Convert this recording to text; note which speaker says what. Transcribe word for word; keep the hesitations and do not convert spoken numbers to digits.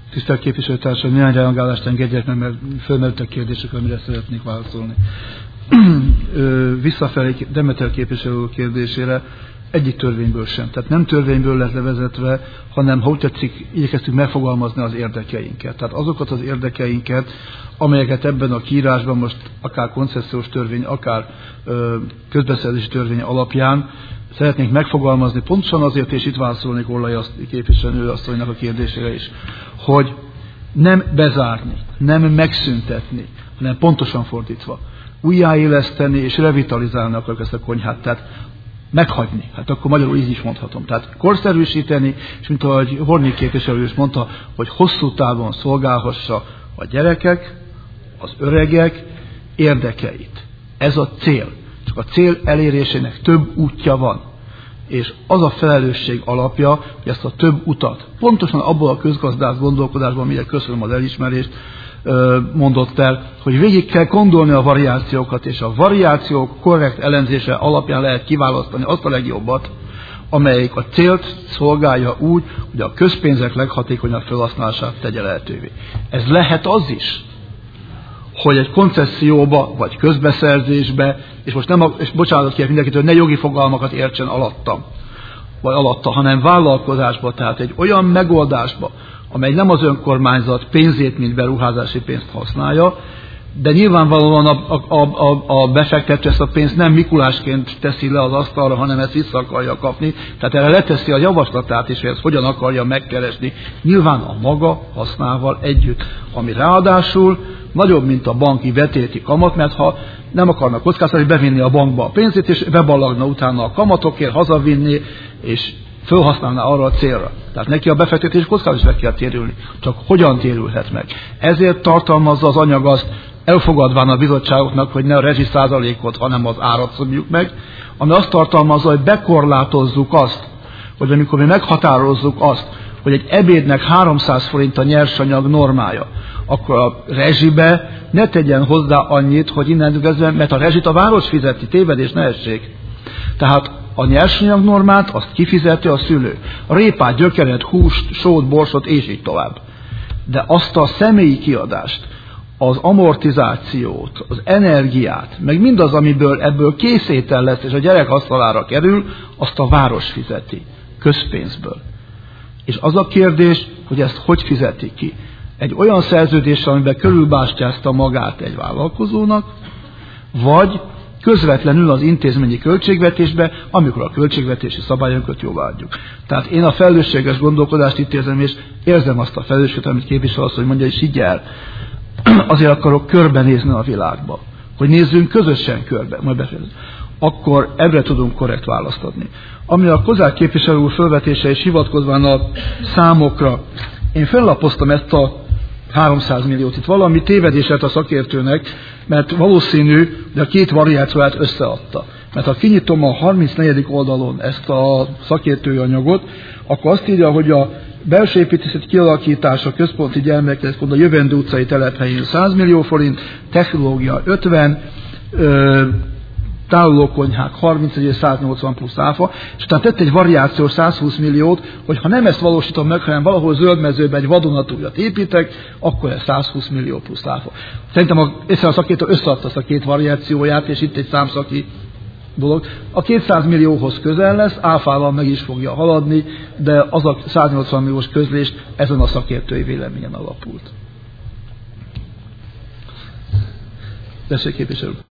Speaker 1: Tisztelt képviselőtársaim, néhány reagálást engedjek meg, mert fölmerültek kérdések, amire szeretnék válaszolni. Visszafelé Demeter képviselő úr kérdésére, egyik törvényből sem. Tehát nem törvényből lett levezetve, hanem, ha úgy tetszik, igyekeztünk megfogalmazni az érdekeinket. Tehát azokat az érdekeinket, amelyeket ebben a kiírásban most akár koncesziós törvény, akár ö, közbeszerzési törvény alapján szeretnénk megfogalmazni, pontosan azért, és itt válaszolnék Orlai képviselő asszonynak a kérdésére is, hogy nem bezárni, nem megszüntetni, hanem pontosan fordítva. Újjáéleszteni és revitalizálni akarjuk ezt a konyhát, tehát meghagyni. Hát akkor magyarul így is mondhatom. Tehát korszerűsíteni, és mint ahogy Hornig képviselő is mondta, hogy hosszú távon szolgálhassa a gyerekek, az öregek érdekeit. Ez a cél. Csak a cél elérésének több útja van. És az a felelősség alapja, hogy ezt a több utat, pontosan abból a közgazdász gondolkodásban, amire köszönöm az elismerést, mondott el, hogy végig kell gondolni a variációkat, és a variációk korrekt elemzése alapján lehet kiválasztani azt a legjobbat, amelyik a célt szolgálja úgy, hogy a közpénzek leghatékonyabb felhasználását tegye lehetővé. Ez lehet az is, hogy egy koncesszióba, vagy közbeszerzésbe, és most nem, és bocsánat kérek mindenkitől, hogy ne jogi fogalmakat értsen alattam, vagy alatta, hanem vállalkozásba, tehát egy olyan megoldásba, amely nem az önkormányzat pénzét, mint beruházási pénzt használja, de nyilvánvalóan a, a, a, a befektető ezt a pénzt nem Mikulásként teszi le az asztalra, hanem ezt vissza akarja kapni. Tehát erre leteszi a javaslatát is, hogy ezt hogyan akarja megkeresni. Nyilván a maga hasznával együtt, ami ráadásul nagyobb, mint a banki vetéti kamat, mert ha nem akarnak kockáztatni, bevinni a bankba a pénzét, és beballagna utána a kamatokért, hazavinni, és felhasználná arra a célra. Tehát neki a befektetés kockázat is meg kell térülni. Csak hogyan térülhet meg? Ezért tartalmazza az anyag azt, elfogadván a bizottságoknak, hogy ne a rezsi százalékot, hanem az árat szabjuk meg, ami azt tartalmazza, hogy bekorlátozzuk azt, hogy amikor mi meghatározzuk azt, hogy egy ebédnek háromszáz forint a nyersanyag normája, akkor a rezsibe ne tegyen hozzá annyit, hogy innen kezdve, mert a rezsit a város fizeti, tévedés ne essék. Tehát a nyersanyag normát azt kifizeti a szülő. A répát, gyökeret, húst, sót, borsot, és így tovább. De azt a személyi kiadást, az amortizációt, az energiát, meg mindaz, amiből ebből készétel lesz, és a gyerek asztalára kerül, azt a város fizeti, közpénzből. És az a kérdés, hogy ezt hogy fizeti ki? Egy olyan szerződéssel, amiben körülbástyázta magát egy vállalkozónak, vagy közvetlenül az intézményi költségvetésbe, amikor a költségvetési szabályokat jóváhagyjuk. Tehát én a felelősséges gondolkodást itt érzem, és érzem azt a felelősséget, amit képvisel azt, hogy mondja, és így el. Azért akarok körbenézni a világba, hogy nézzünk közösen körbe, majd befejezem. Akkor ebbre tudunk korrekt választ adni. Ami a Kozák képviselő úr felvetése és hivatkozván a számokra, én fellapoztam ezt a háromszáz milliót. Itt valami tévedés lett a szakértőnek, mert valószínű, de a két variációját összeadta. Mert ha kinyitom a harmincnegyedik oldalon ezt a szakértői anyagot, akkor azt írja, hogy a belső építészet kialakítása központi gyermekkezkod a Jövendő utcai telephelyén száz millió forint, technológia ötven, ö, tárolókonyhák harminc, és száznyolcvan plusz áfa, és utána tett egy variációs százhúsz milliót, hogy ha nem ezt valósítom meg, hanem valahol zöldmezőben egy vadonatújat építek, akkor ez százhúsz millió plusz áfa. Szerintem a, a szakértő összeadta azt a két variációját, és itt egy számszaki dolog. A kétszáz millióhoz közel lesz, áfával meg is fogja haladni, de az a száznyolcvan milliós közlést ezen a szakértői véleményen alapult. Tessék, képviselő.